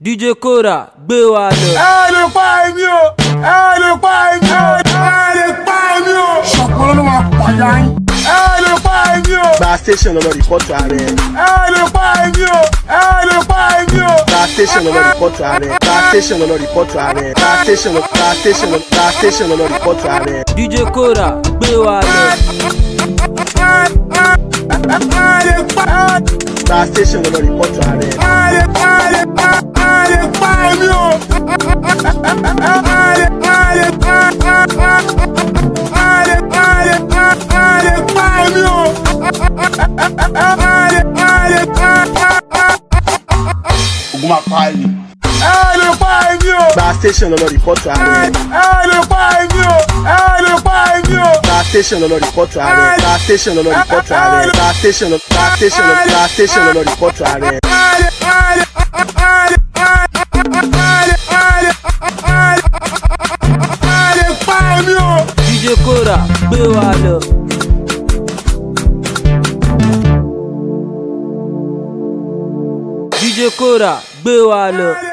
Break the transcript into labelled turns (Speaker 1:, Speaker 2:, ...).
Speaker 1: DJ Kora gbé wa lọ.
Speaker 2: ẹ lè pa ẹ̀mí o, ẹ lè pa ẹ̀mí o, ẹ lè pa ẹ̀mí o. ṣọ̀pọ̀ ló máa pàdé yín. ẹ lè pa ẹ̀mí o.
Speaker 3: Gba station lọ́lọ́ rìpọ́tù ààrẹ.
Speaker 2: ẹ lè pa ẹ̀mí o, ẹ lè pa ẹ̀mí o.
Speaker 3: Gba station lọ́lọ́ rìpọ́tù ààrẹ. Gba station lọ́lọ́ rìpọ́tù ààrẹ. Gba station lọ́lọ́ rìpọ́tù ààrẹ.
Speaker 1: DJ Kora gbé wa lọ.
Speaker 3: Gba station lọ́lọ́ rìpọ́tù ààrẹ.
Speaker 2: Ogun máa pa ẹni. ẹ lè pa ẹni o.
Speaker 3: Gba station lọ́lọ́ rìpọ́tù ààrẹ.
Speaker 2: ẹ lè pa ẹni o. ẹ lè pa ẹni o.
Speaker 3: Gba station lọ́lọ́ rìpọ́tù ààrẹ. Gba station lọ́lọ́ rìpọ́tù ààrẹ. Gba station lọ́lọ́ rìpọ́tù ààrẹ.
Speaker 1: DJ Kora gbé wa lọ. DJ Kora gbé wa lọ.